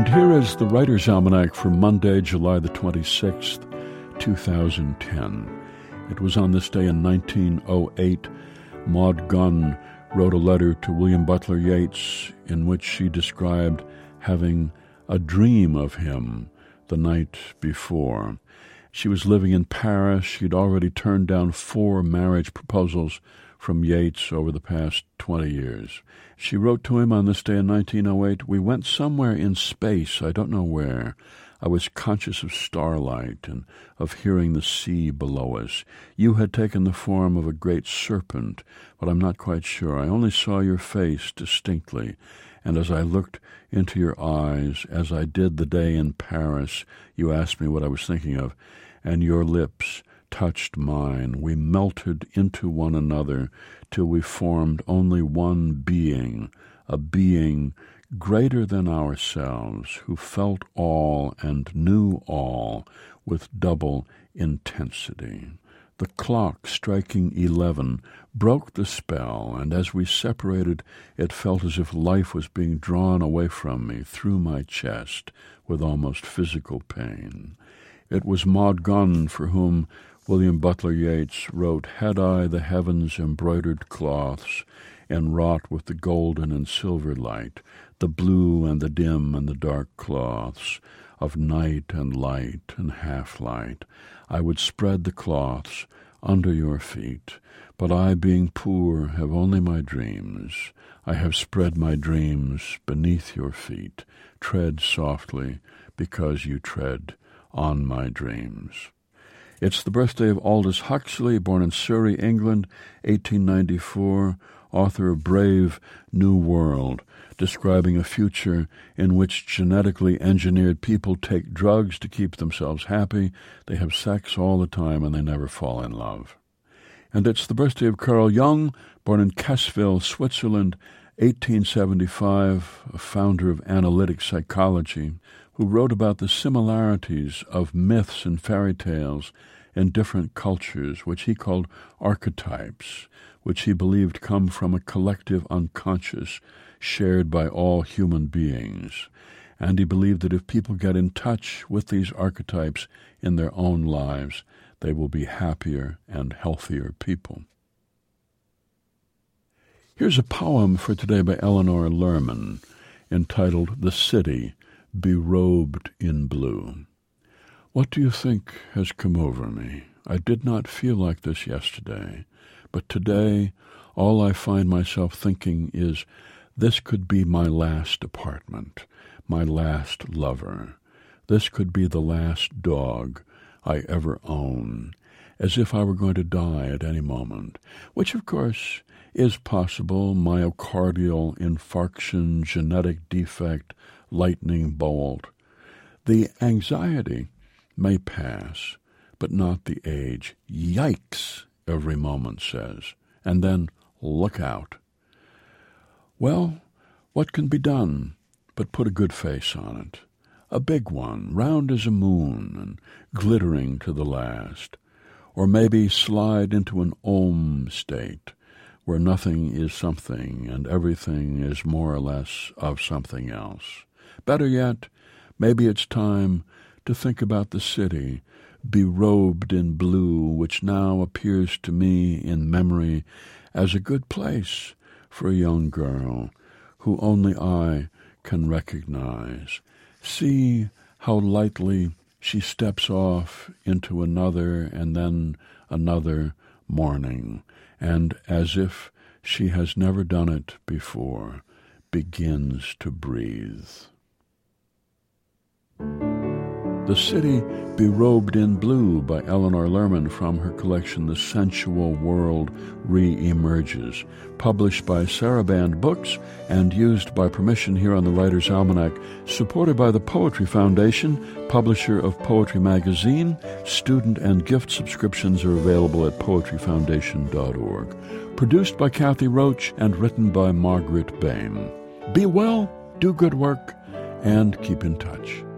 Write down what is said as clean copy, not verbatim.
And here is the Writer's Almanac for Monday, July the 26th, 2010. It was on this day in 1908, Maud Gonne wrote a letter to William Butler Yeats in which she described having a dream of him the night before. She was living in Paris. She'd already turned down 4 marriage proposals from Yeats over the past 20 years. She wrote to him on this day in 1908, "We went somewhere in space, I don't know where. I was conscious of starlight and of hearing the sea below us. You had taken the form of a great serpent, but I'm not quite sure. I only saw your face distinctly, and as I looked into your eyes, as I did the day in Paris, you asked me what I was thinking of, and your lips touched mine. We melted into one another till we formed only one being, a being greater than ourselves, who felt all and knew all with double intensity. The clock striking 11 broke the spell, and as we separated, it felt as if life was being drawn away from me through my chest with almost physical pain." It was Maud Gonne for whom William Butler Yeats wrote, "Had I the heavens' embroidered cloths, enwrought with the golden and silver light, the blue and the dim and the dark cloths of night and light and half-light, I would spread the cloths under your feet. But I, being poor, have only my dreams. I have spread my dreams beneath your feet. Tread softly, because you tread on my dreams." It's the birthday of Aldous Huxley, born in Surrey, England, 1894, author of Brave New World, describing a future in which genetically engineered people take drugs to keep themselves happy, they have sex all the time, and they never fall in love. And it's the birthday of Carl Jung, born in Kessville, Switzerland, 1875, a founder of analytic psychology, who wrote about the similarities of myths and fairy tales in different cultures, which he called archetypes, which he believed come from a collective unconscious shared by all human beings. And he believed that if people get in touch with these archetypes in their own lives, they will be happier and healthier people. Here's a poem for today by Eleanor Lerman, entitled "The City Berobed in Blue." What do you think has come over me? I did not feel like this yesterday, but today all I find myself thinking is, this could be my last apartment, my last lover. This could be the last dog I ever own, as if I were going to die at any moment, which of course is possible, myocardial infarction, genetic defect, lightning bolt. The anxiety may pass, but not the age. Yikes, every moment says, and then look out. Well, what can be done but put a good face on it? A big one, round as a moon and glittering to the last. Or maybe slide into an Om state, where nothing is something and everything is more or less of something else. Better yet, maybe it's time to think about the city, berobed in blue, which now appears to me in memory as a good place for a young girl who only I can recognize. See how lightly she steps off into another and then another morning, and as if she has never done it before, begins to breathe. The City Berobed in Blue by Eleanor Lerman from her collection The Sensual World Re-Emerges, published by Saraband Books and used by permission here on the Writer's Almanac, supported by the Poetry Foundation, publisher of Poetry Magazine. Student and gift subscriptions are available at poetryfoundation.org. Produced by Kathy Roach and written by Margaret Bain. Be well, do good work, and keep in touch.